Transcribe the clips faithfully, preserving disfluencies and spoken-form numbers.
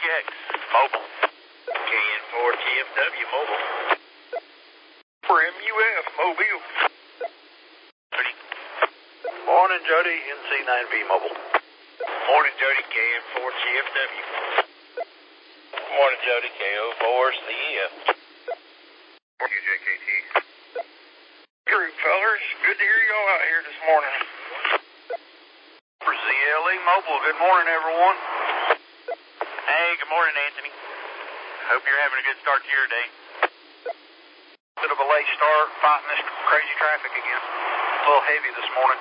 X, mobile. K N four T F W, mobile. For M U F, mobile. Jody. Morning, Jody, N C nine B, mobile. Morning, Jody, K N four T F W. Morning, Jody, K O four C E F. Morning, J K T. Group, fellers. Good to hear y'all out here this morning. For Z L E Mobile, good morning, everyone. Hey, good morning, Anthony. Hope you're having a good start to your day. Bit of a late start, fighting this crazy traffic again. A little heavy this morning.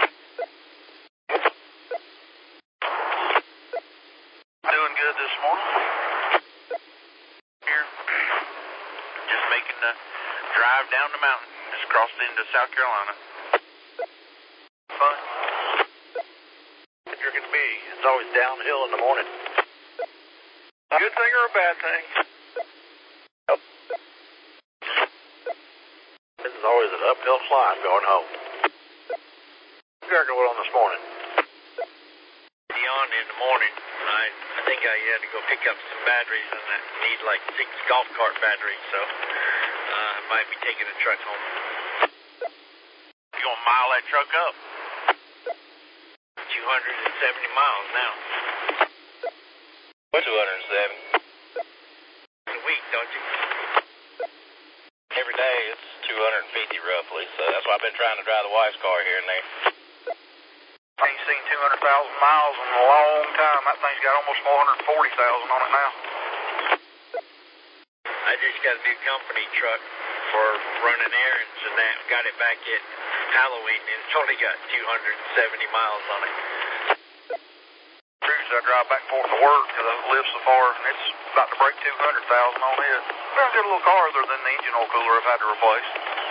Doing good this morning. Here, just making the drive down the mountain. Just crossed into South Carolina. Fun. You're going to be. It's always downhill in the morning. Good thing or a bad thing? Yep. This is always an uphill climb going home. You got going on this morning? On in the morning, I, I think I had to go pick up some batteries, and I need like six golf cart batteries, so uh, I might be taking a truck home. You gonna mile that truck up? two hundred seventy miles now. What, two hundred seventy? A week, don't you? Every day it's two hundred fifty roughly, so that's why I've been trying to drive the wife's car here and there. I ain't seen two hundred thousand miles in a long time. That thing's got almost four hundred forty thousand on it now. I just got a new company truck for running errands and that. Got it back at Halloween, and it's only got two hundred seventy miles on it. Cruise, I drive back and forth to work because I live so far, and it's about to break two hundred thousand on it. Well, get a little car other than the engine oil cooler I've had to replace.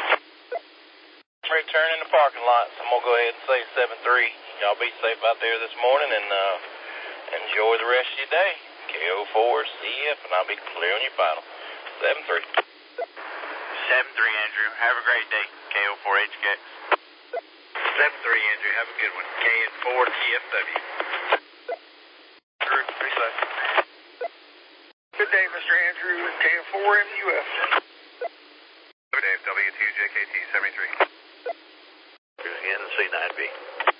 Return in the parking lot, so I'm going to go ahead and say seven three. Y'all be safe out there this morning and uh, enjoy the rest of your day. K O four C F, and I'll be clear on your final. seven three. seven three, Andrew. Have a great day. K O four H K X. seven three, Andrew. Have a good one. K N four T F W. Group, be safe. Good day, Mister Andrew, and K N four M U F. Good day, W two J K T seventy-three. N C nine B.